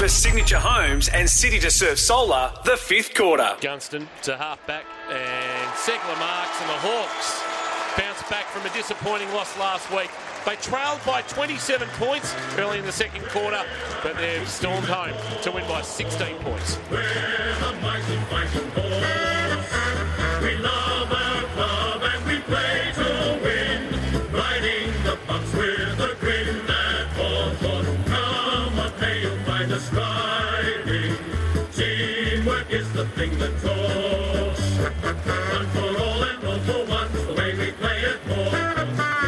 for Signature Homes and City to Surf Solar, the fifth quarter. Gunston to half-back and Segler marks, and the Hawks bounce back from a disappointing loss last week. They trailed by 27 points early in the second quarter, but they've stormed home to win by 16 points. We're the mighty fighting Hawks. We love our club and we play to win. Riding the pucks with a grin at Hawthorn. Come on, play you by the striving. Teamwork is the thing that talks. One for all and all for one, the way we play at Hawthorn.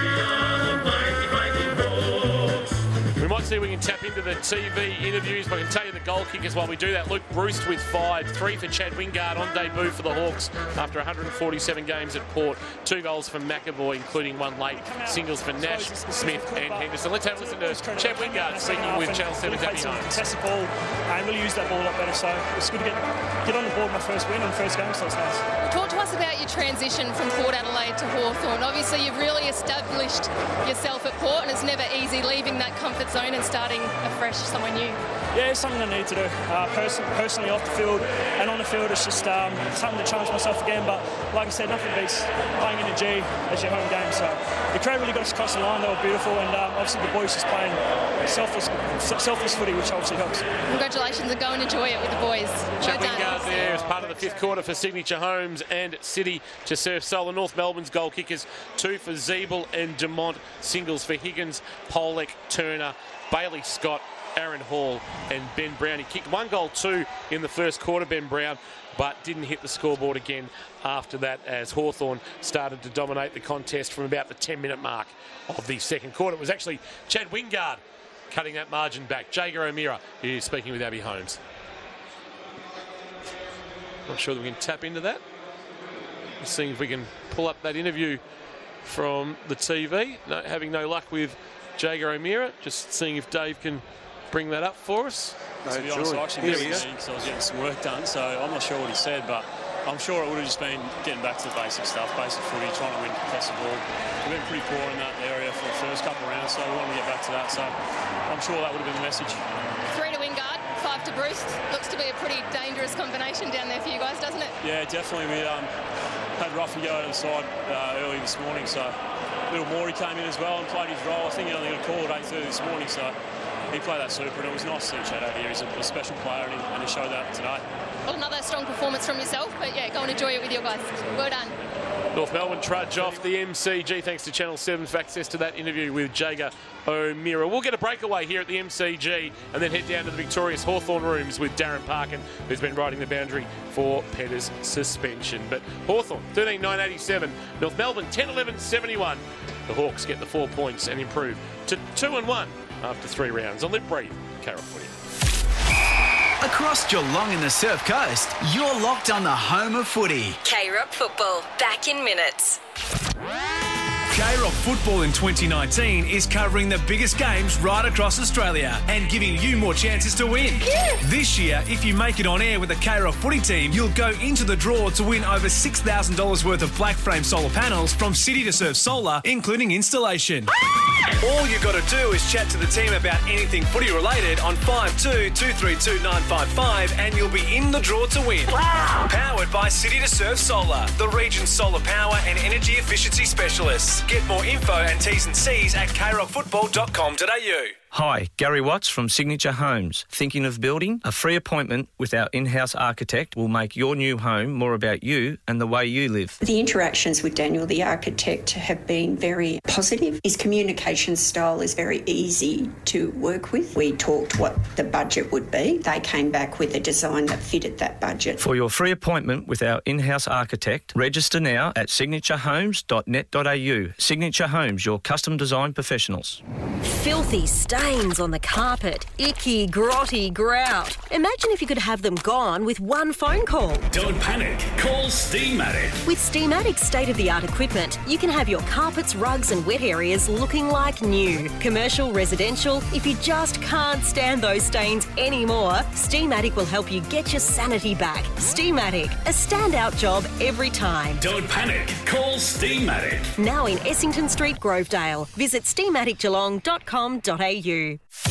We might see if we can tap into the TV interviews, but I can tell you the goal kickers while we do that. Luke Bruce with 5, 3 for Chad Wingard on debut for the Hawks after 147 games at Port. 2 goals for McAvoy, including 1 late. Singles for Nash, Smith and Henderson. Let's have a listen to Chad Wingard speaking with Channel 7's Abby Holmes. Contested ball and really use that ball a lot better, so it's good to get on the board my first win and first game, so it's nice. Talk to us about your transition from Port Adelaide to Hawthorn. Obviously, you've really established yourself at Port, and it's never easy leaving that comfort zone and starting afresh somewhere new. Yeah, it's something I need to do. Personally, off the field and on the field, it's just something to challenge myself again. But like I said, nothing beats playing in a G as your home game. So the crowd really got us across the line. They were beautiful, and obviously the boys just playing selfless footy, which obviously helps. Congratulations and go and enjoy it with the boys. Chad Wingard there as part of the fifth quarter for Signature Homes and City to Surf Solar. North Melbourne's goal kickers, 2 for Zeeble and Dumont. Singles for Higgins, Polek, Turner, Bailey Scott, Aaron Hall and Ben Brown. He kicked 1 goal, 2 in the first quarter, Ben Brown, but didn't hit the scoreboard again after that as Hawthorn started to dominate the contest from about the 10-minute mark of the second quarter. It was actually Chad Wingard cutting that margin back. Jager O'Meara is speaking with Abby Holmes. Not sure that we can tap into that. Just seeing if we can pull up that interview from the TV. Having no luck with Jager O'Meara. Just seeing if Dave can bring that up for us. To be honest, I actually missed the meeting because I was getting some work done, so I'm not sure what he said, but I'm sure it would have just been getting back to the basic stuff, basic footy, trying to win contested ball. We've been pretty poor in that area for the first couple of rounds, so we want to get back to that. So I'm sure that would have been the message. 3 to Wingard, 5 to Bruce. Looks to be a pretty dangerous combination down there for you guys, doesn't it? Yeah, definitely. We had Ruffy go out of the side early this morning, so little Morey came in as well and played his role. I think he only got a call at 8:30 this morning, so he played that super, and it was nice to see Chad out here. He's a special player, and he showed that today. Well, another strong performance from yourself, but yeah, go and enjoy it with your guys. Well done. North Melbourne trudge off the MCG thanks to Channel 7 for access to that interview with Jager O'Meara. We'll get a breakaway here at the MCG and then head down to the victorious Hawthorn rooms with Darren Parkin, who's been riding the boundary for Petter's suspension. But Hawthorn 13-9-87, North Melbourne 10-11-71. The Hawks get the 4 points and improve to 2-1 after 3 rounds. On Lip Breathe, Carol Footy. Across Geelong and the Surf Coast, you're locked on the home of footy. K-Rock Football, back in minutes. K-Rock Football in 2019 is covering the biggest games right across Australia and giving you more chances to win. Yeah. This year, if you make it on air with the K-Rock footy team, you'll go into the draw to win over $6,000 worth of black frame solar panels from City to Surf Solar, including installation. All you got to do is chat to the team about anything footy related on 52232955 and you'll be in the draw to win. Wow. Powered by City to Surf Solar, the region's solar power and energy efficiency specialists. Get more info and T's and C's at krockfootball.com.au. Hi, Gary Watts from Signature Homes. Thinking of building? A free appointment with our in-house architect will make your new home more about you and the way you live. The interactions with Daniel, the architect, have been very positive. His communication style is very easy to work with. We talked what the budget would be. They came back with a design that fitted that budget. For your free appointment with our in-house architect, register now at signaturehomes.net.au. Signature Homes, your custom design professionals. Filthy stains on the carpet, icky, grotty grout. Imagine if you could have them gone with one phone call. Don't panic. Call Steamatic. With Steamatic's state-of-the-art equipment, you can have your carpets, rugs and wet areas looking like new. Commercial, residential, if you just can't stand those stains anymore, Steamatic will help you get your sanity back. Steamatic, a standout job every time. Don't panic. Call Steamatic. Now in Essington Street, Grovedale. Visit steamaticgeelong.com.au.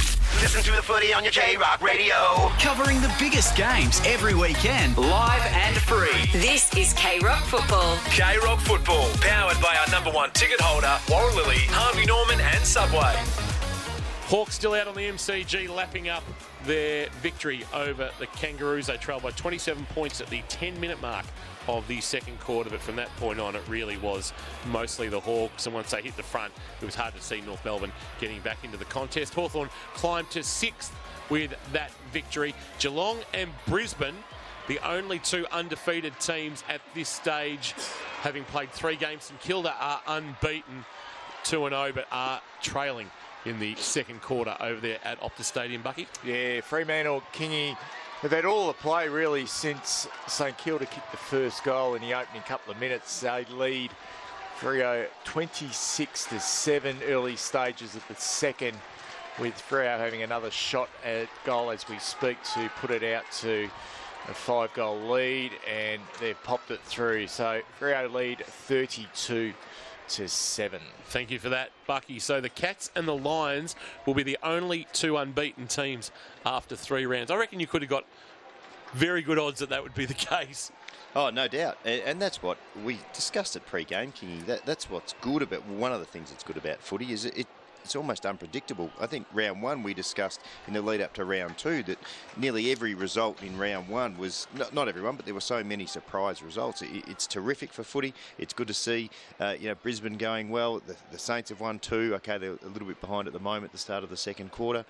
Listen to the footy on your K-Rock radio. Covering the biggest games every weekend, live and free. This is K-Rock Football. K-Rock Football, powered by our number one ticket holder, Warren Lilly, Harvey Norman and Subway. Hawks still out on the MCG, lapping up their victory over the Kangaroos. They trailed by 27 points at the 10-minute mark of the second quarter, but from that point on, it really was mostly the Hawks, and once they hit the front, it was hard to see North Melbourne getting back into the contest. Hawthorn climbed to 6th with that victory. Geelong and Brisbane, the only two undefeated teams at this stage, having played 3 games. St Kilda are unbeaten, 2-0, but are trailing in the second quarter over there at Optus Stadium, Bucky. Yeah, Fremantle, Kingy, they've had all the play really since St Kilda kicked the first goal in the opening couple of minutes. They lead Freo 26-7 early stages of the second, with Freo having another shot at goal as we speak to put it out to a 5-goal lead, and they've popped it through. So Freo lead 32-7. Thank you for that, Bucky. So the Cats and the Lions will be the only 2 unbeaten teams after 3 rounds. I reckon you could have got very good odds that would be the case. Oh, no doubt. And that's what we discussed at pre-game, Kingy. That's what's good about, one of the things that's good about footy is it's almost unpredictable. I think round 1 we discussed in the lead up to round 2 that nearly every result in round 1 was, not everyone, but there were so many surprise results. It's terrific for footy. It's good to see, Brisbane going well. The Saints have won 2. Okay, they're a little bit behind at the moment at the start of the second quarter.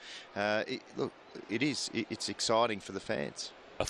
It's exciting for the fans. A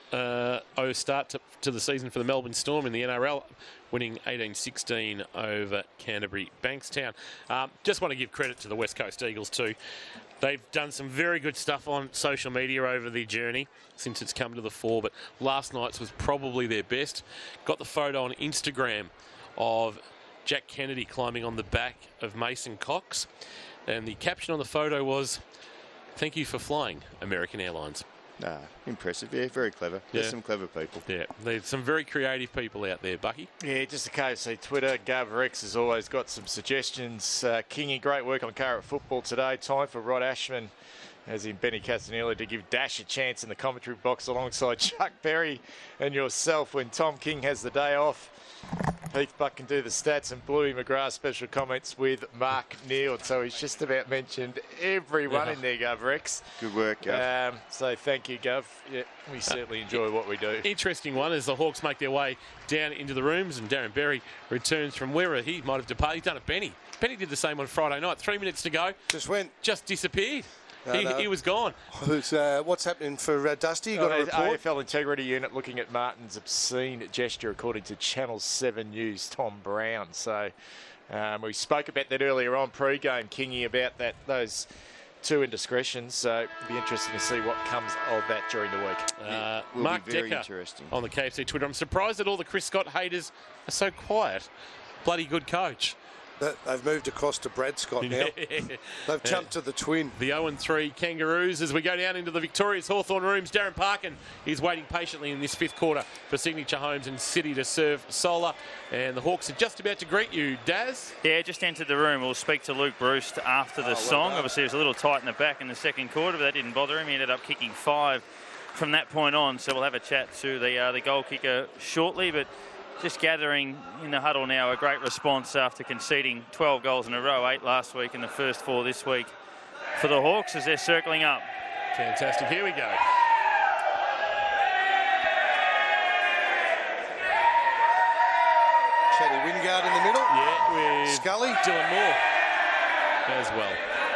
4-0 start to the season for the Melbourne Storm in the NRL, winning 18-16 over Canterbury Bankstown. Just want to give credit to the West Coast Eagles too. They've done some very good stuff on social media over the journey since it's come to the fore, but last night's was probably their best. Got the photo on Instagram of Jack Kennedy climbing on the back of Mason Cox, and the caption on the photo was, "Thank you for flying, American Airlines." Impressive. Yeah, very clever. There's some clever people. Yeah, there's some very creative people out there, Bucky. Yeah, just a KFC Twitter. GovRex has always got some suggestions. Kingy, great work on K-Rock Football today. Time for Rod Ashman, as in Benny Castanelli, to give Dash a chance in the commentary box alongside Chuck Berry and yourself when Tom King has the day off. Heath Buck can do the stats, and Bluey McGrath special comments with Mark Neal. So he's just about mentioned everyone in there, GovRex. Good work, Gov. So thank you, Gov. Yeah, we certainly enjoy what we do. Interesting one as the Hawks make their way down into the rooms, and Darren Berry returns from wherever he might have departed. He's done it, Benny. Benny did the same on Friday night. 3 minutes to go. Just disappeared. He was gone. What's happening for Dusty? You got a report? AFL Integrity Unit looking at Martin's obscene gesture, according to Channel 7 News, Tom Brown. So we spoke about that earlier on pre-game, Kingy, about those 2 indiscretions. So it'll be interesting to see what comes of that during the week. Mark Decker on the KFC Twitter. I'm surprised that all the Chris Scott haters are so quiet. Bloody good coach. They've moved across to Brad Scott now. They've jumped to the twin. The 0-3 Kangaroos as we go down into the victorious Hawthorn rooms. Darren Parkin is waiting patiently in this 5th quarter for Signature Homes and City to serve Solar. And the Hawks are just about to greet you, Daz. Yeah, just entered the room. We'll speak to Luke Bruce after the song. Obviously, it was a little tight in the back in the second quarter, but that didn't bother him. He ended up kicking 5 from that point on. So we'll have a chat to the goal kicker shortly. But just gathering in the huddle now, a great response after conceding 12 goals in a row, 8 last week and the first 4 this week for the Hawks as they're circling up. Fantastic. Here we go. Chatty Wingard in the middle. Yeah, with Scully. Dylan Moore as well.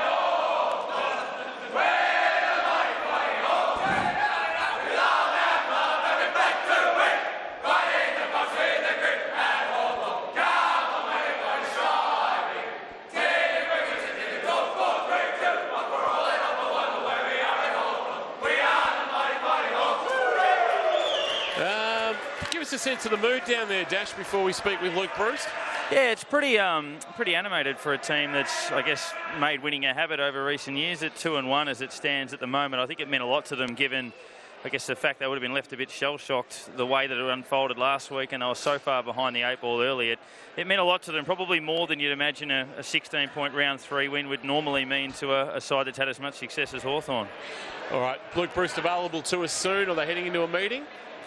A sense of the mood down there, Dash, before we speak with Luke Bruce? Yeah, it's pretty animated for a team that's, I guess, made winning a habit over recent years at 2-1 as it stands at the moment. I think it meant a lot to them given I guess the fact they would have been left a bit shell-shocked the way that it unfolded last week, and they were so far behind the 8 ball early. It meant a lot to them, probably more than you'd imagine a 16-point round 3 win would normally mean to a side that's had as much success as Hawthorn. All right, Luke Breust available to us soon. Are they heading into a meeting?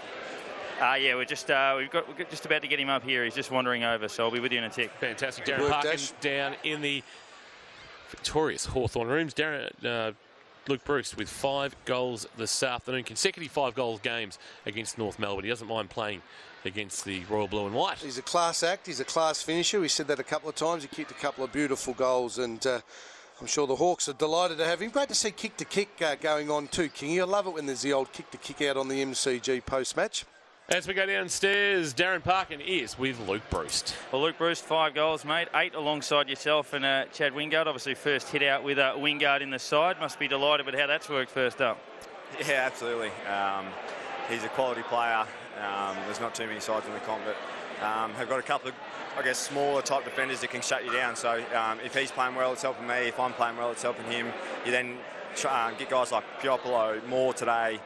Yeah, we're just about to get him up here. He's just wandering over, so I'll be with you in a tick. Fantastic. Darren Parkin down in the victorious Hawthorn rooms. Luke Breust with 5 goals this afternoon, consecutive 5-goal games against North Melbourne. He doesn't mind playing against the Royal Blue and White. He's a class act. He's a class finisher. We said that a couple of times. He kicked a couple of beautiful goals, and I'm sure the Hawks are delighted to have him. Great to see kick-to-kick going on too, Kingy. I love it when there's the old kick-to-kick out on the MCG post-match. As we go downstairs, Darren Parkin is with Luke Breust. Well, Luke Breust, 5 goals, mate. 8 alongside yourself and Chad Wingard. Obviously, first hit out with Wingard in the side. Must be delighted with how that's worked first up. Yeah, absolutely. He's a quality player. There's not too many sides in the comp, but have got a couple of, I guess, smaller type defenders that can shut you down. So if he's playing well, it's helping me. If I'm playing well, it's helping him. You then get guys like Piopolo, Moore today,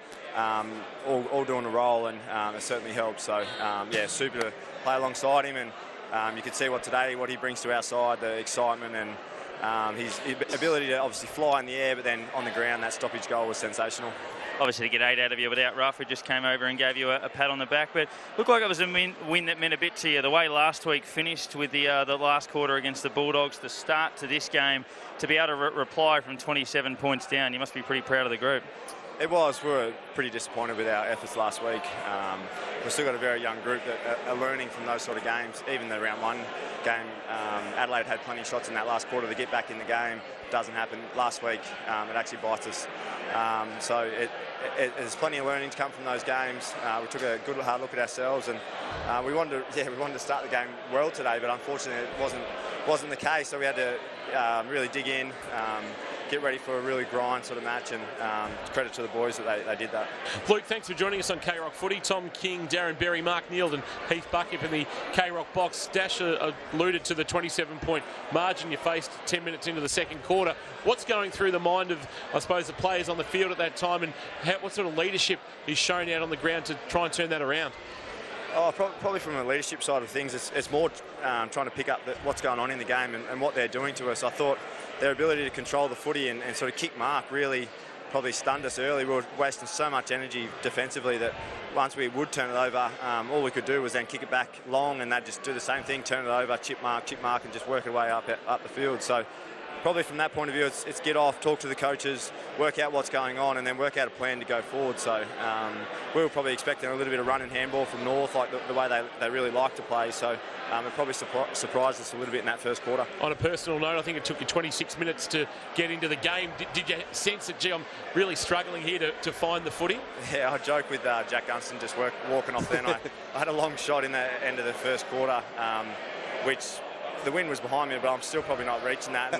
all doing a role, and it certainly helps. So, yeah, super to play alongside him, and you could see what he brings to our side, the excitement and his ability to obviously fly in the air, but then on the ground, that stoppage goal was sensational. Obviously, to get 8 out of you without Ruff, who just came over and gave you a pat on the back. But looked like it was a win that meant a bit to you. The way last week finished with the last quarter against the Bulldogs, the start to this game, to be able to reply from 27 points down, you must be pretty proud of the group. It was. We were pretty disappointed with our efforts last week. We've still got a very young group that are learning from those sort of games. Even the round 1 game, Adelaide had plenty of shots in that last quarter to get back in the game. Doesn't happen. Last week, it actually bites us. So there's plenty of learning to come from those games. We took a good hard look at ourselves, and we wanted to start the game well today, but unfortunately it wasn't the case. So we had to really dig in. Get ready for a really grind sort of match, and credit to the boys that they did that. Luke, thanks for joining us on K-Rock Footy. Tom King, Darren Berry, Mark Neild and Heath Buckup in the K-Rock box. Dash alluded to the 27-point margin you faced 10 minutes into the second quarter. What's going through the mind of, I suppose, the players on the field at that time, and what sort of leadership is shown out on the ground to try and turn that around? Oh, probably from a leadership side of things, it's more trying to pick up what's going on in the game and what they're doing to us. I thought their ability to control the footy and sort of kick mark really probably stunned us early. We were wasting so much energy defensively that once we would turn it over, all we could do was then kick it back long, and they'd just do the same thing, turn it over, chip mark, and just work it way up the field. So probably from that point of view, it's get off, talk to the coaches, work out what's going on, and then work out a plan to go forward. So we were probably expecting a little bit of run and handball from North, like the way they really like to play. So it probably surprised us a little bit in that first quarter. On a personal note, I think it took you 26 minutes to get into the game. Did you sense that, gee, I'm really struggling here to find the footy? Yeah, I joke with Jack Gunston just walking off then. I had a long shot in the end of the first quarter, which the wind was behind me, but I'm still probably not reaching that. And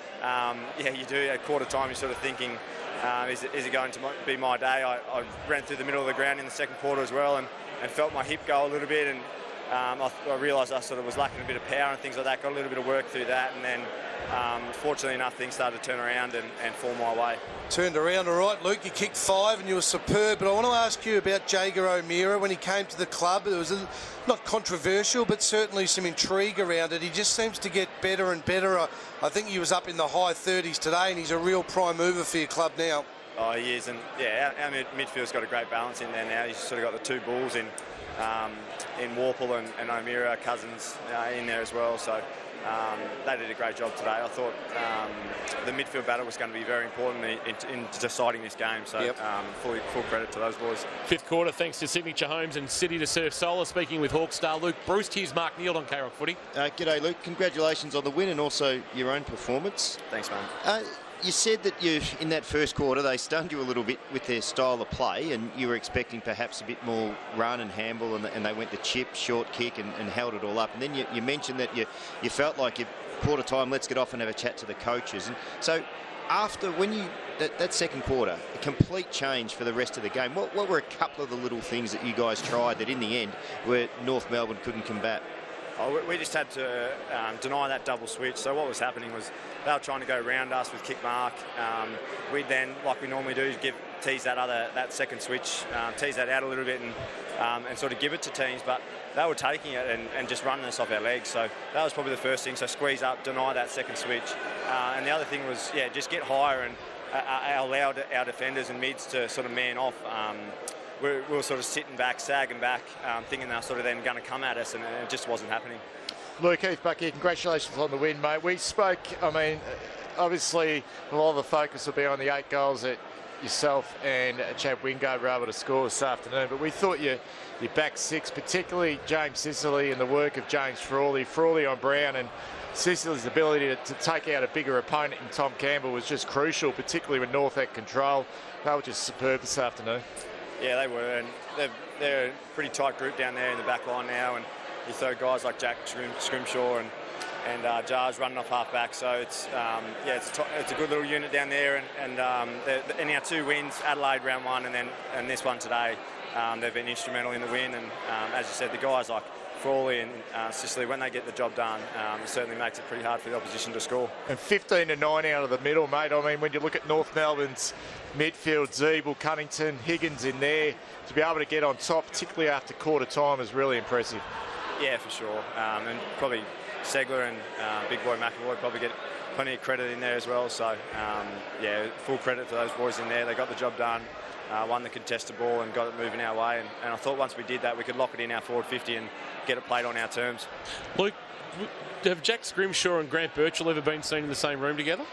then, you do at quarter time, you're sort of thinking, is it going to be my day? I ran through the middle of the ground in the second quarter as well, and felt my hip go a little bit, and I realised I sort of was lacking a bit of power and things like that. Got a little bit of work through that, and then fortunately enough, things started to turn around and fall my way. Turned around all right, Luke. You kicked 5 and you were superb. But I want to ask you about Jaeger O'Meara. When he came to the club, it was not controversial, but certainly some intrigue around it. He just seems to get better and better. I think he was up in the high 30s today, and he's a real prime mover for your club now. Oh, he is, and yeah, our midfield's got a great balance in there now. He's sort of got the 2 bulls in Worpel and O'Meara, Cousins in there as well. So they did a great job today. I thought the midfield battle was going to be very important in deciding this game. So full credit to those boys. Fifth quarter, thanks to Signature Homes and City to Surf Solar. Speaking with Hawk star Luke Breust, here's Mark Neild on K-Rock Footy. G'day, Luke. Congratulations on the win and also your own performance. Thanks, man. You said that in that first quarter, they stunned you a little bit with their style of play, and you were expecting perhaps a bit more run and handball, and they went the chip, short kick, and held it all up. And then you mentioned that you felt like quarter time, let's get off and have a chat to the coaches. And so after that second quarter, a complete change for the rest of the game. What were a couple of the little things that you guys tried that in the end where North Melbourne couldn't combat? We just had to deny that double switch. So what was happening was they were trying to go around us with kick mark. We'd then, like we normally do, tease that second switch, tease that out a little bit and sort of give it to teams. But they were taking it and just running us off our legs. So that was probably the first thing. So squeeze up, deny that second switch. And the other thing was, just get higher and allow our defenders and mids to sort of man off. We were sort of sitting back, sagging back, thinking they were sort of then going to come at us, and it just wasn't happening. Luke, Heath Buck here. Congratulations on the win, mate. We spoke, obviously a lot of the focus will be on the 8 goals that yourself and Chad Wingard were able to score this afternoon, but we thought your back 6, particularly James Sicily and the work of James Frawley on Brown, and Sicily's ability to take out a bigger opponent in Tom Campbell was just crucial, particularly when North had control. They were just superb this afternoon. Yeah, they were, and they're a pretty tight group down there in the back line now, and you throw guys like Jack Scrimshaw and Jars running off half back, so it's a good little unit down there, and our 2 wins, Adelaide round 1 and this one today, they've been instrumental in the win, and as you said, the guys like Frawley and Sicily, when they get the job done, it certainly makes it pretty hard for the opposition to score. And 15-9 out of the middle, mate. I mean, when you look at North Melbourne's midfield, Zeeble, Cunnington, Higgins in there, to be able to get on top, particularly after quarter time, is really impressive. Yeah, for sure. And probably Segler and Big Boy McAvoy probably get plenty of credit in there as well. So, full credit to those boys in there. They got the job done. Won the contested ball and got it moving our way. And I thought once we did that, we could lock it in our forward 50 and get it played on our terms. Luke, have Jack Scrimshaw and Grant Birchall ever been seen in the same room together?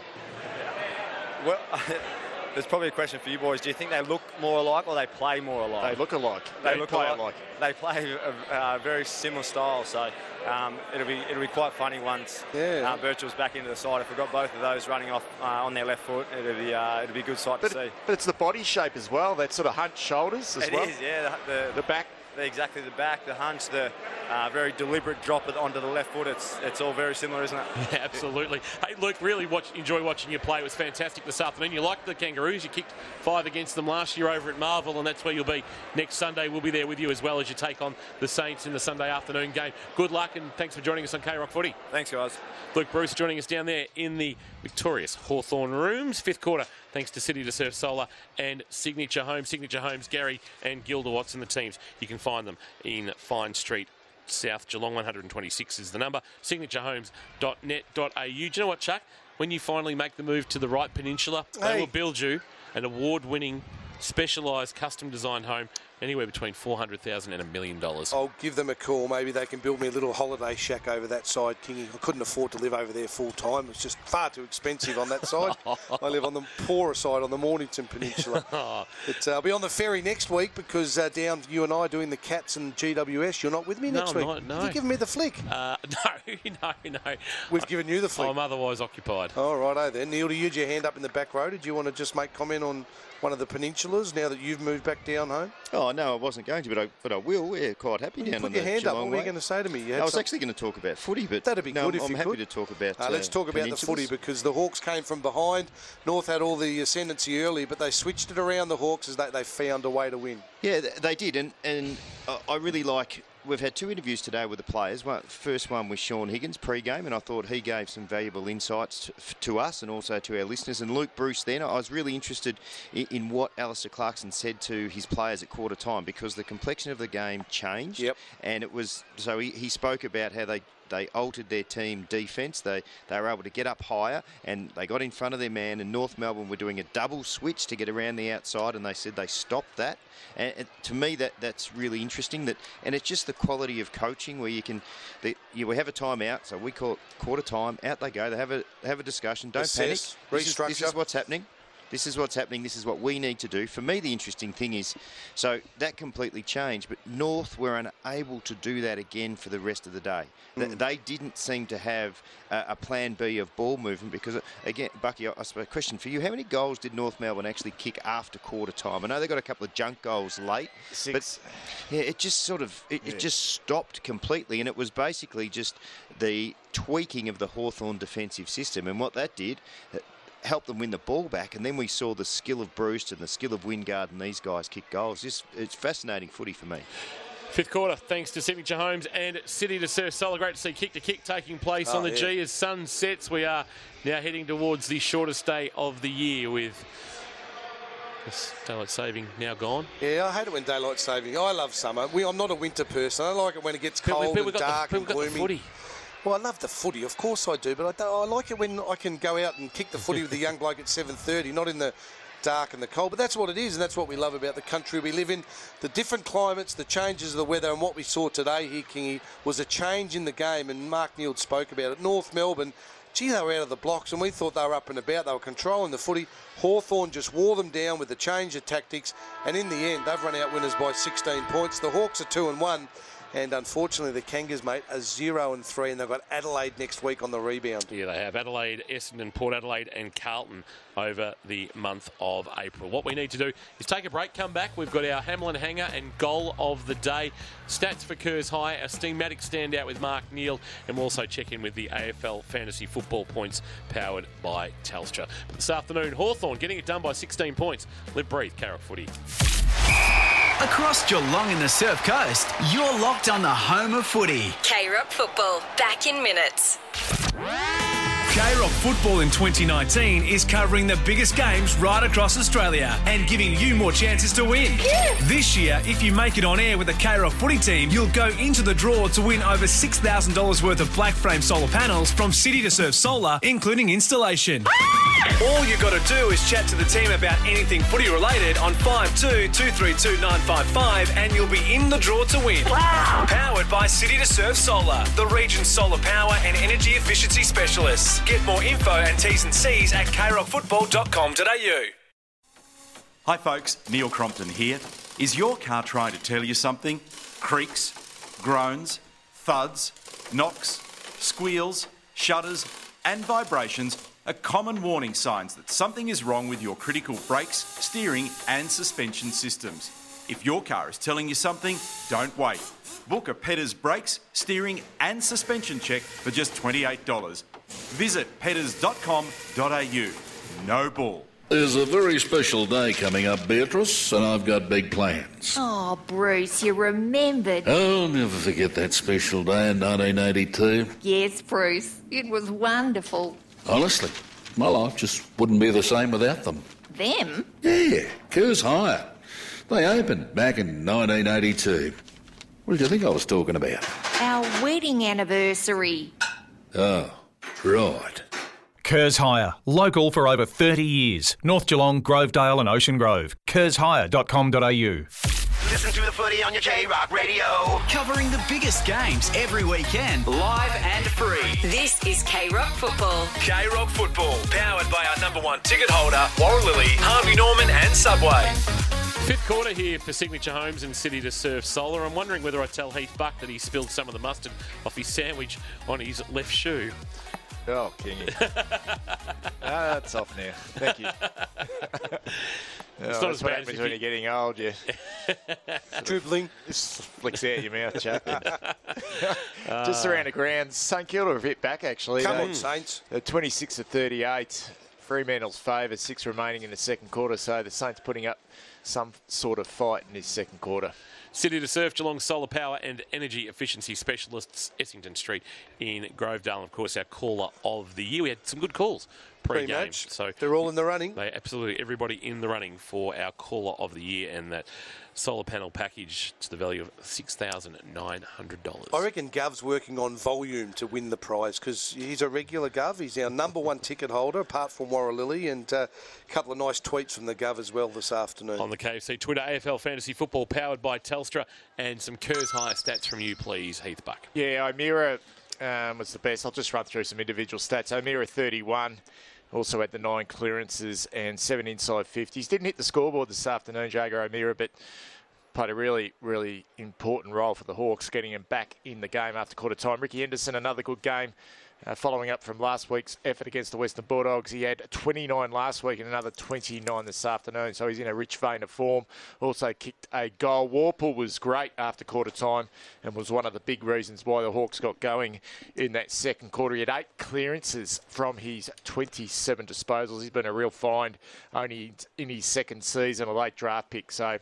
Well, there's probably a question for you boys. Do you think they look more alike or they play more alike? They look alike. They play alike. They play a very similar style, so it'll be quite funny once Birchall's back into the side. If we've got both of those running off on their left foot, it'll be a good sight to see. But it's the body shape as well, that sort of hunched shoulders as well. It is, yeah. The back. Exactly, the back, the hunch, the very deliberate drop onto the left foot. It's all very similar, isn't it? Yeah, absolutely. Hey, Luke, really enjoy watching you play. It was fantastic this afternoon. You liked the Kangaroos. You kicked 5 against them last year over at Marvel, and that's where you'll be next Sunday. We'll be there with you as well as you take on the Saints in the Sunday afternoon game. Good luck, and thanks for joining us on K-Rock Footy. Thanks, guys. Luke Bruce joining us down there in the victorious Hawthorn Rooms. 5th quarter, thanks to City to Surf Solar and Signature Homes. Signature Homes, Gary and Gilda Watson, the teams. You can find them in Fine Street, South Geelong. 126 is the number. signaturehomes.net.au. Do you know what, Chuck? When you finally make the move to the right peninsula, they will build you an award-winning, specialised, custom-designed home anywhere between $400,000 and $1 million. I'll give them a call. Maybe they can build me a little holiday shack over that side, Kingy. I couldn't afford to live over there full time. It's just far too expensive on that side. I live on the poorer side, on the Mornington Peninsula. But I'll be on the ferry next week because down you and I doing the Cats and GWS. You're not with me next week? No. You've given me the flick. No. We've given you the flick. I'm otherwise occupied. All righto then. Neil, you had your hand up in the back row. Did you want to just make comment on one of the peninsulas now that you've moved back down home? Oh, no, I wasn't going to, but I will. Yeah, quite happy down on the Geelong way. Put your hand up. What were you going to say to me? I was actually going to talk about footy, but that'd be good if I'm you happy could. to talk about let's talk about the footy because the Hawks came from behind. North had all the ascendancy early, but they switched it around the Hawks as they found a way to win. Yeah, they did, and I really like... We've had 2 interviews today with the players. First one was Sean Higgins pre-game, and I thought he gave some valuable insights to us and also to our listeners. And Luke Bruce then, I was really interested in what Alistair Clarkson said to his players at quarter time because the complexion of the game changed. Yep. And it was... So he spoke about how they altered their team defence. They were able to get up higher and they got in front of their man, and North Melbourne were doing a double switch to get around the outside, and they said they stopped that. And to me, that's really interesting. And it's just the quality of coaching where we have a timeout, so we call it quarter time. Out they go. They have a discussion. Don't panic. Restructure. This is what's happening. This is what's happening. This is what we need to do. For me, the interesting thing is, so that completely changed, but North were unable to do that again for the rest of the day. They didn't seem to have a plan B of ball movement because, again, Bucky, I suppose a question for you. How many goals did North Melbourne actually kick after quarter time? I know they got a couple of junk goals late. 6. But yeah, it just sort of, it just stopped completely, and it was basically just the tweaking of the Hawthorn defensive system, and what that did... helped them win the ball back, and then we saw the skill of Bruce and the skill of Wingard and these guys kick goals. It's fascinating footy for me. Fifth quarter, thanks to Signature Homes and City to Surf Solar. Great to see kick-to-kick taking place on the G as sun sets. We are now heading towards the shortest day of the year with daylight saving now gone. Yeah, I hate it when daylight saving. I love summer. I'm not a winter person. I like it when it gets cold and dark and gloomy. The footy. Well, I love the footy, of course I do, but I like it when I can go out and kick the footy with a young bloke at 7:30, not in the dark and the cold. But that's what it is, and that's what we love about the country we live in. The different climates, the changes of the weather, and what we saw today here, Kingy, was a change in the game, and Mark Neeld spoke about it. North Melbourne, gee, they were out of the blocks, and we thought they were up and about. They were controlling the footy. Hawthorn just wore them down with the change of tactics, and in the end, they've run out winners by 16 points. The Hawks are 2-1. And unfortunately, the Kangas, mate, are 0-3, and they've got Adelaide next week on the rebound. Yeah, they have Adelaide, Essendon, Port Adelaide and Carlton over the month of April. What we need to do is take a break, come back. We've got our Hamlin hanger and goal of the day. Stats for Kerrs High, a steamatic standout with Mark Neeld, and we'll also check in with the AFL Fantasy Football points powered by Telstra. But this afternoon, Hawthorn getting it done by 16 points. Live, breathe, Carrot Footy. Across Geelong and the Surf Coast, you're locked on the home of footy. K-Rock Football, back in minutes. K-Rock Football in 2019 is covering the biggest games right across Australia and giving you more chances to win. Yeah. This year, if you make it on air with the K-Rock footy team, you'll go into the draw to win over $6,000 worth of black frame solar panels from City to Surf Solar, including installation. All you got to do is chat to the team about anything footy related on 52232955 and you'll be in the draw to win. Wow. Powered by City to Surf Solar, the region's solar power and energy efficiency specialists. Get more info and T's and C's at krockfootball.com.au. Hi folks, Neil Crompton here. Is your car trying to tell you something? Creaks, groans, thuds, knocks, squeals, shudders and vibrations are common warning signs that something is wrong with your critical brakes, steering and suspension systems. If your car is telling you something, don't wait. Book a Petters brakes, steering and suspension check for just $28. Visit petters.com.au. No bull. There's a very special day coming up, Beatrice, and I've got big plans. Oh, Bruce, you remembered. I'll never forget that special day in 1982. Yes, Bruce, it was wonderful. Honestly, my life just wouldn't be the same without them. Them? Yeah, Kerrs Hire. They opened back in 1982. What did you think I was talking about? Our wedding anniversary. Oh, right. Kerrs Hire, local for over 30 years. North Geelong, Grovedale and Ocean Grove. KerrsHire.com.au. Listen to the footy on your K-Rock radio. Covering the biggest games every weekend, live and free. This is K-Rock Football. K-Rock Football, powered by our #1 ticket holder, Warralilly, Harvey Norman and Subway. Fifth quarter here for Signature Homes and City to Surf Solar. I'm wondering whether I tell Heath Buck that he spilled some of the mustard off his sandwich on his left shoe. Oh, Kingy. That's off now. Thank you. It's not as bad as when you're getting old, yeah. Dribbling. Just flicks out your mouth, Chuck. Just around the grounds. St Kilda have hit back, actually. Come on, Saints. 26-38. Fremantle's favour, 6 remaining in the second quarter, so the Saints putting up some sort of fight in this second quarter. City to Surf, Geelong Solar Power and Energy Efficiency Specialists, Essington Street in Grovedale. And of course, our caller of the year. We had some good calls pre-game. So they're all in the running. Absolutely, everybody in the running for our caller of the year, and that solar panel package to the value of $6,900. I reckon Gov's working on volume to win the prize because he's a regular Gov. He's our #1 ticket holder, apart from Warralilly, and a couple of nice tweets from the Gov as well this afternoon. On the KFC Twitter, AFL Fantasy Football powered by Telstra, and some Kerrs High stats from you, please, Heath Buck. Yeah, O'Meara was the best. I'll just run through some individual stats. O'Meara 31. Also had the 9 clearances and 7 inside 50s. Didn't hit the scoreboard this afternoon, Jager O'Meara, but played a really, really important role for the Hawks, getting him back in the game after quarter time. Ricky Henderson, another good game. Following up from last week's effort against the Western Bulldogs, he had 29 last week and another 29 this afternoon, so he's in a rich vein of form. Also kicked a goal. Warple was great after quarter time and was one of the big reasons why the Hawks got going in that second quarter. He had 8 clearances from his 27 disposals. He's been a real find only in his second season, a late draft pick, so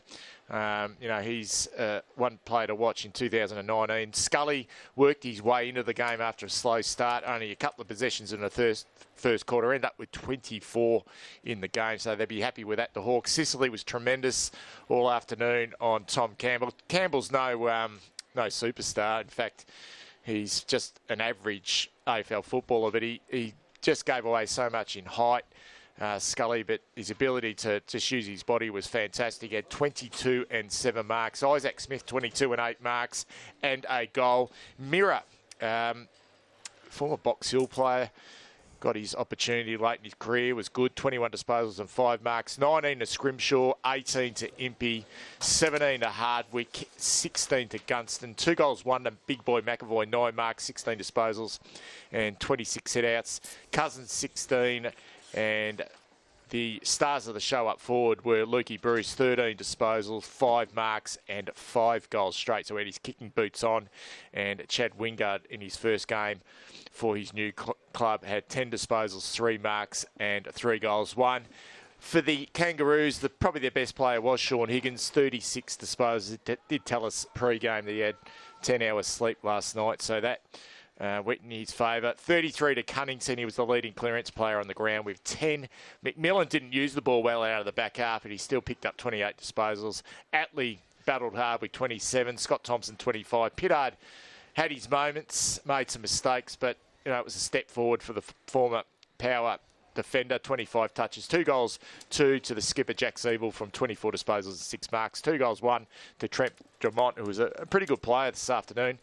He's one player to watch in 2019. Scully worked his way into the game after a slow start, only a couple of possessions in the first quarter, ended up with 24 in the game, so they'd be happy with that. The Hawks. Sicily was tremendous all afternoon on Tom Campbell. Campbell's no superstar. In fact, he's just an average AFL footballer, but he just gave away so much in height. Scully, but his ability to just use his body was fantastic. He had 22 and 7 marks. Isaac Smith, 22 and 8 marks and a goal. Mirror, former Box Hill player, got his opportunity late in his career, was good. 21 disposals and 5 marks. 19 to Scrimshaw, 18 to Impey, 17 to Hardwick, 16 to Gunston. 2 goals, 1 to Big Boy McAvoy, 9 marks, 16 disposals and 26 hit-outs. Cousins, 16. And the stars of the show up forward were Lukey Bruce, 13 disposals, 5 marks and 5 goals straight. So he had his kicking boots on. And Chad Wingard in his first game for his new club had 10 disposals, 3 marks and 3 goals. One for the Kangaroos, probably their best player was Sean Higgins, 36 disposals. It did tell us pre-game that he had 10 hours sleep last night. So that went in his favour. 33 to Cunnington. He was the leading clearance player on the ground with 10. McMillan didn't use the ball well out of the back half, but he still picked up 28 disposals. Atley battled hard with 27. Scott Thompson, 25. Pittard had his moments, made some mistakes, but it was a step forward for the former power defender. 25 touches. 2 goals, 2 to the skipper, Jack Siebel, from 24 disposals and 6 marks. 2 goals, 1 to Trent Drummond, who was a pretty good player this afternoon.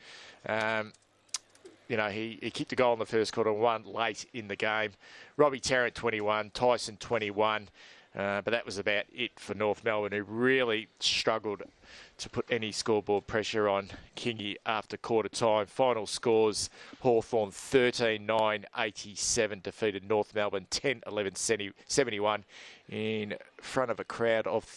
He kicked a goal in the first quarter, 1 late in the game. Robbie Tarrant, 21. Tyson, 21. But that was about it for North Melbourne, who really struggled to put any scoreboard pressure on Kingy after quarter time. Final scores: Hawthorn 13-9-87 defeated North Melbourne 10-11-71 in front of a crowd of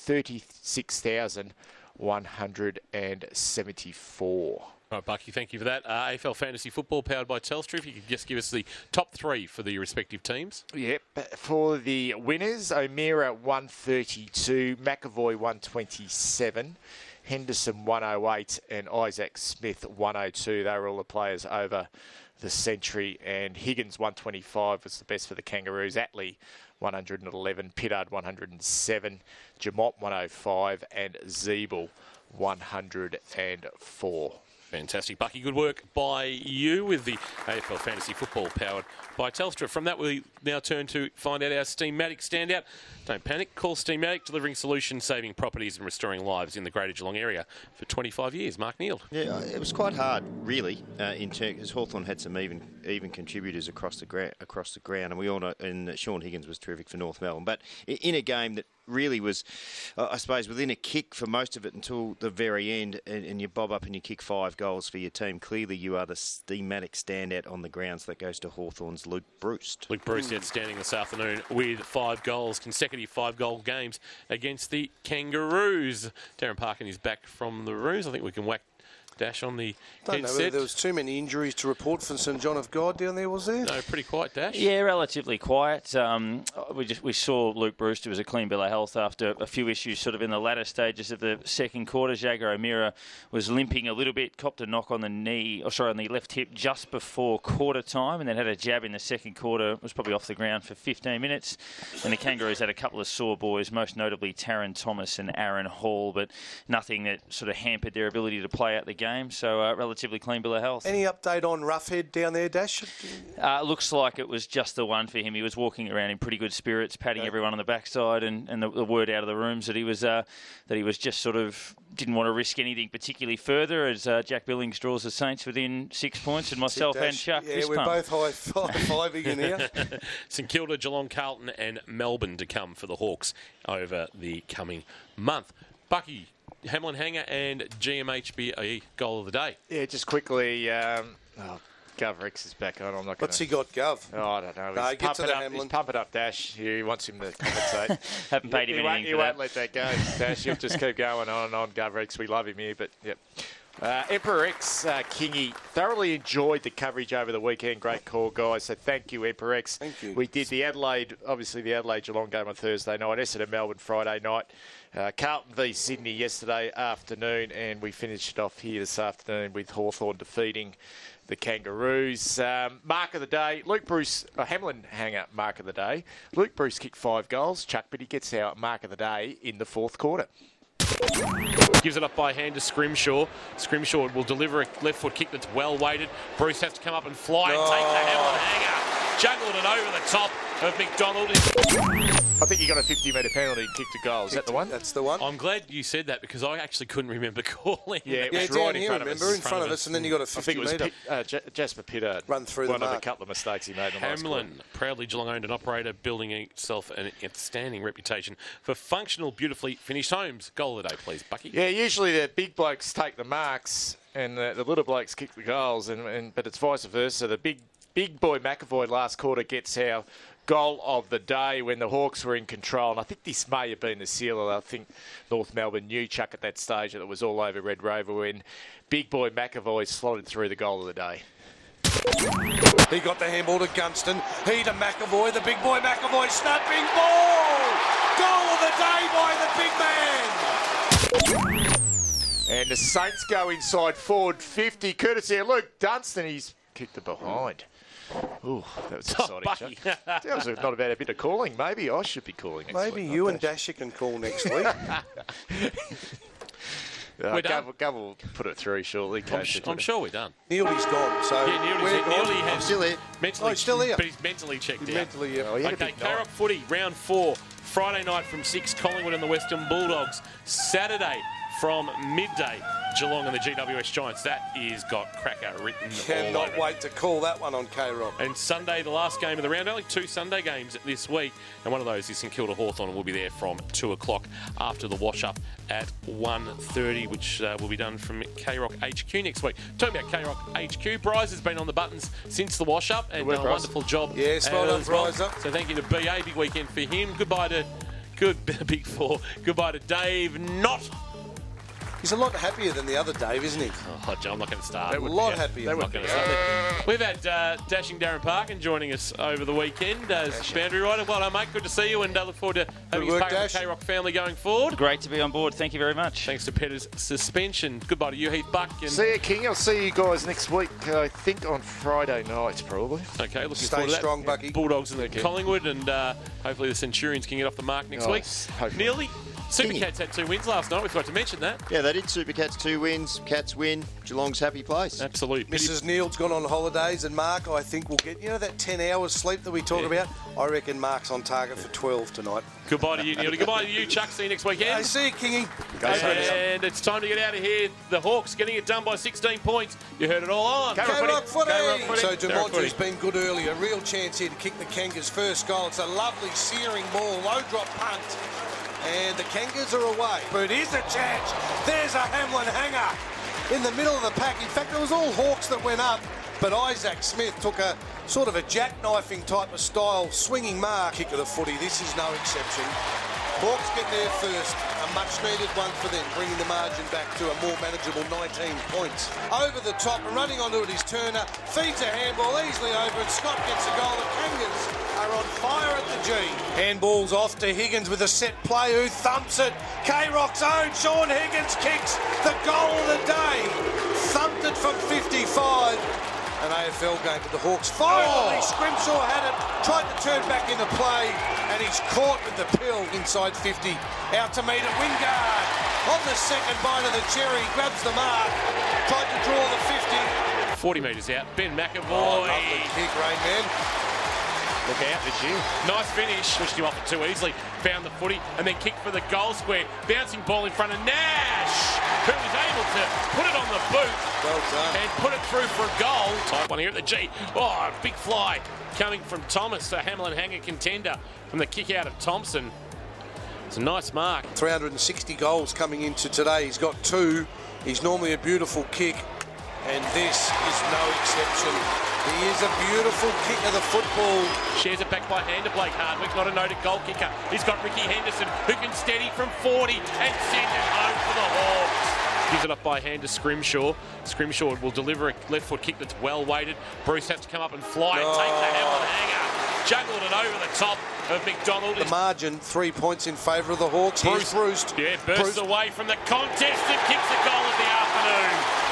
36,174. All right, Bucky, thank you for that. AFL Fantasy Football powered by Telstra. If you could just give us the top 3 for the respective teams. Yep. For the winners, O'Meara 132, McAvoy 127, Henderson 108 and Isaac Smith 102. They were all the players over the century. And Higgins 125 was the best for the Kangaroos. Atley 111, Pittard 107, Jamont 105 and Zeeble 104. Fantastic, Bucky. Good work by you with the AFL Fantasy Football powered by Telstra. From that, we now turn to find out our Steamatic standout. Don't panic. Call Steamatic, delivering solutions, saving properties and restoring lives in the Greater Geelong area for 25 years. Mark Neal. Yeah, it was quite hard, really, because Hawthorn had some even contributors across the ground, and we all know, and Sean Higgins was terrific for North Melbourne. But in a game that really was, I suppose, within a kick for most of it until the very end, and you bob up and you kick 5 goals for your team. Clearly, you are the Steamatic standout on the ground, so that goes to Hawthorn's Luke Bruce. Luke Bruce outstanding this afternoon with 5 goals, consecutive 5-goal games against the Kangaroos. Darren Parkin is back from the Roos. I think we can whack Dash on the Don't know whether there was too many injuries to report for St John of God down there, was there? No, pretty quiet, Dash. Yeah, relatively quiet. We saw Luke Brewster was a clean bill of health after a few issues sort of in the latter stages of the second quarter. Jager O'Meara was limping a little bit, copped a knock on the on the left hip just before quarter time, and then had a jab in the second quarter. Was probably off the ground for 15 minutes. And the Kangaroos had a couple of sore boys, most notably Taron Thomas and Aaron Hall, but nothing that sort of hampered their ability to play out the game. So relatively clean bill of health. Any update on Roughhead down there, Dash? Looks like it was just the one for him. He was walking around in pretty good spirits, patting everyone on the backside, and the word out of the rooms that he was just sort of didn't want to risk anything particularly further, as Jack Billings draws the Saints within 6 points, and myself and Chuck. Yeah, we're both high-fiving in here. St Kilda, Geelong, Carlton and Melbourne to come for the Hawks over the coming month. Bucky, Hamlin Hanger and GMHB goal of the day. Yeah, just quickly, Gov Rex is back on. I'm not. What's he got, Gov? Oh, I don't know. He's pumping up Dash. He wants him to compensate. Haven't paid him anything for that. He won't let that go, Dash. He'll just keep going on and on. Gov Rex, we love him here, but yep. Emperor X, Kingy, thoroughly enjoyed the coverage over the weekend. Great call, guys. So thank you, Emperor X. Thank you. We did the Adelaide Geelong game on Thursday night, Essendon Melbourne Friday night. Carlton v Sydney yesterday afternoon, and we finished off here this afternoon with Hawthorn defeating the Kangaroos. Mark of the day, Luke Bruce, Hamlin hanger mark of the day. Luke Bruce kicked 5 goals, Chuck, but he gets our mark of the day in the fourth quarter. Gives it up by hand to Scrimshaw. Scrimshaw will deliver a left foot kick that's well weighted. Bruce has to come up and fly and take the Hamlin hanger. Juggled it over the top of McDonald. I think he got a 50-metre penalty and kicked a goal. Is that the one? That's the one. I'm glad you said that because I actually couldn't remember calling. Yeah, it was down right in here, front of us. remember, in front of us, and then you got a 50-metre. I think it was Jasper Pitter. Run through one the of mark. a couple of mistakes he made in the last quarter. Hamlin, proudly Geelong-owned and operator, building itself an outstanding reputation for functional, beautifully finished homes. Goal of the day, please, Bucky. Yeah, usually the big blokes take the marks and the little blokes kick the goals, but it's vice versa. The big boy McAvoy last quarter gets our goal of the day when the Hawks were in control. And I think this may have been the sealer. I think North Melbourne knew Chuck at that stage that it was all over Red Rover when big boy McAvoy slotted through the goal of the day. He got the handball to Gunston. He to McAvoy. The big boy McAvoy snapping ball. Goal of the day by the big man. And the Saints go inside forward 50. Courtesy of Luke Dunstan. He's kicked it behind. Ooh, that was exciting. That was not a bad bit of calling. Maybe I should be calling next week. Maybe you and Dasher can call next week. Gov will put it through shortly. I'm sure we're done. Neely's gone. So Neely has I'm still here. Mentally, he's still here. But he's mentally checked out. Mentally, yeah. Okay, K-Rock footy, round 4. Friday night from 6, Collingwood and the Western Bulldogs. Saturday from midday, Geelong and the GWS Giants. That is got cracker written all Cannot over wait to call that one on K-Rock. And Sunday, the last game of the round. Only 2 Sunday games this week. And one of those is St Kilda Hawthorn, and we'll be there from 2 o'clock after the wash-up at 1:30, which will be done from K-Rock HQ next week. Talking about K-Rock HQ, Bryce has been on the buttons since the wash-up and done a wonderful job. Yes, well done, Bryce. So thank you to BA. Big weekend for him. Goodbye to Big 4. Goodbye to Dave Knott. He's a lot happier than the other Dave, isn't he? Oh, John, I'm not going to start. A lot happier. I'm not going to start. We've had Dashing Darren Parkin joining us over the weekend as boundary rider. Well done, mate. Good to see you, and look forward to having you part of the K-Rock family going forward. Great to be on board. Thank you very much. Thanks to Petter's suspension. Goodbye to you, Heath Buck. And see you, King. I'll see you guys next week. I think on Friday nights, probably. Okay, looking Stay forward to strong, that. Bucky. Bulldogs and Collingwood, and hopefully the Centurions can get off the mark next week. Nearly. Supercats had 2 wins last night. We forgot to mention that. Yeah, they did. Supercats 2 wins. Cats win. Geelong's happy place. Absolutely. Mrs. Neil's gone on holidays, and Mark, I think, will get, that 10 hours sleep that we talk about? I reckon Mark's on target for 12 tonight. Goodbye to you, Neil. Goodbye to you, Chuck. See you next weekend. Hey, see you, Kingy. And it's time to get out of here. The Hawks getting it done by 16 points. You heard it all on K-Rock footy. So K-Rock DeMont has been good early. A real chance here to kick the Kangas' first goal. It's a lovely searing ball, low drop punt. And the Kangas are away. But here's a chance. There's a Hamlin hanger in the middle of the pack. In fact, it was all Hawks that went up. But Isaac Smith took a sort of a jackknifing type of style, swinging mark. Kick of the footy. This is no exception. Hawks get there first. A much-needed one for them, bringing the margin back to a more manageable 19 points. Over the top, and running onto it is Turner. Feeds a handball easily over, and Scott gets a goal. The Kangas are on fire at the G. Handball's off to Higgins with a set play, who thumps it. K-Rock's own Sean Higgins kicks the goal of the day. Thumped it from 55. An AFL game to the Hawks. Finally, Scrimshaw had it, tried to turn back into play, and he's caught with the pill inside 50. Out to meet at Wingard. On the second bite of the cherry, grabs the mark, tried to draw the 50. 40 metres out. Ben McAvoy. Lovely kick, Rain Man. Look out this year. Nice finish. Pushed him off it too easily. Found the footy and then kicked for the goal square. Bouncing ball in front of Nash, who was able to put it on the boot. Well done. And put it through for a goal. Tight one here at the G. Oh, big fly coming from Thomas, a Hamlin hanger contender from the kick out of Thompson. It's a nice mark. 360 goals coming into today. He's got 2. He's normally a beautiful kick, and this is no exception. He is a beautiful kick of the football. Shares it back by hand to Blake Hardwick, not a noted goal kicker. He's got Ricky Henderson, who can steady from 40 and send it home for the Hawks. Gives it up by hand to Scrimshaw. Scrimshaw will deliver a left foot kick that's well weighted. Bruce has to come up and fly and take the Hamlin hanger. Juggled it over the top of McDonald. The margin, 3 points in favour of the Hawks. Here's Bruce. Yeah, bursts away from the contest and kicks a goal of the afternoon.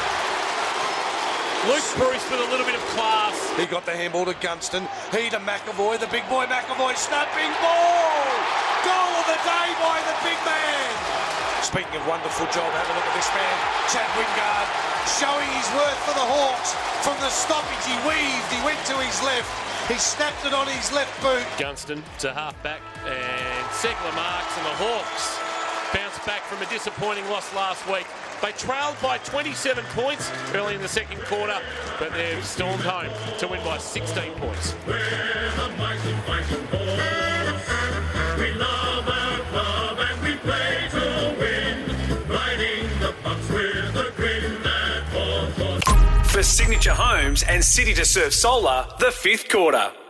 Luke Bruce with a little bit of class. He got the handball to Gunston. He to McAvoy, the big boy McAvoy, snapping ball! Goal of the day by the big man! Speaking of wonderful job, have a look at this man, Chad Wingard, showing his worth for the Hawks. From the stoppage, he weaved, he went to his left. He snapped it on his left boot. Gunston to half back, and Segler marks, and the Hawks bounce back from a disappointing loss last week. They trailed by 27 points early in the second quarter, but they've stormed home to win by 16 points. We're the mighty fighting Hawks. We love our club and we play to win. Riding the pucks with a grin that all. For Signature Homes and City to Surf Solar, the fifth quarter.